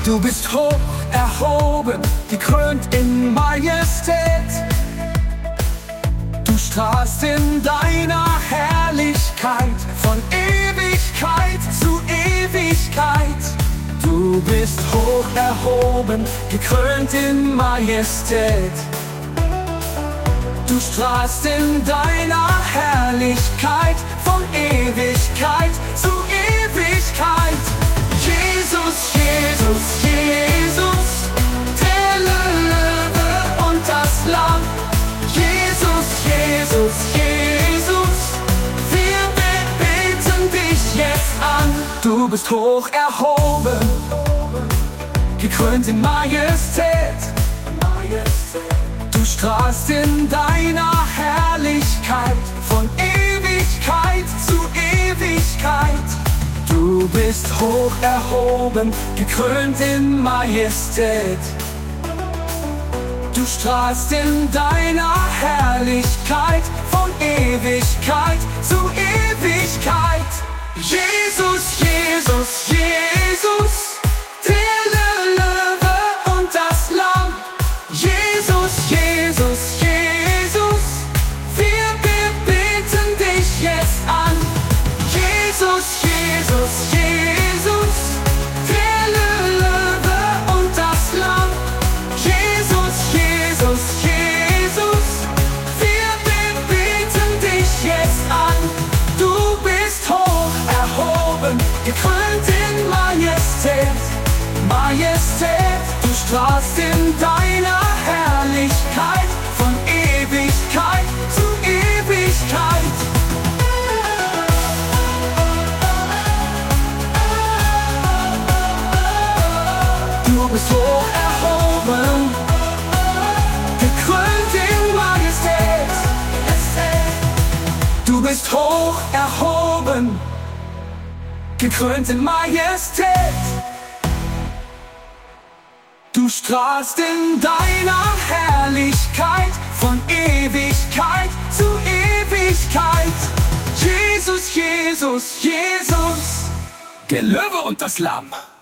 Du bist hoch erhoben, gekrönt in Majestät. Du strahlst in deiner Herrlichkeit von Ewigkeit zu Ewigkeit. Du bist hoch erhoben, gekrönt in Majestät. Du strahlst in deiner Herrlichkeit von Ewigkeit zu Ewigkeit. Jesus, Jesus, Jesus, der Löwe und das Lamm. Jesus, Jesus, Jesus, wir beten dich jetzt an. Du bist hoch erhoben, gekrönt in Majestät. Du strahlst in deiner Herrlichkeit von Ewigkeit zu Ewigkeit. Du bist hoch erhoben, gekrönt in Majestät. Du strahlst in deiner Herrlichkeit von Ewigkeit zu Ewigkeit. Jesus, Jesus, Jesus, der Löwe und das Lamm. Jesus, Jesus, Jesus, wir beten dich jetzt an. Jesus, Jesus, Jesus, der Löwe und das Lamm. Jesus, Jesus, Jesus, wir beten dich jetzt an. Du bist hoch erhoben, gekrönt in Majestät. Majestät, du strahlst in deiner Herrlichkeit von Ewigkeit zu Ewigkeit. Du bist hoch erhoben, gekrönt in Majestät. Du bist hoch erhoben, gekrönt in Majestät. Du strahlst in deiner Herrlichkeit von Ewigkeit zu Ewigkeit. Jesus, Jesus, Jesus, der Löwe und das Lamm.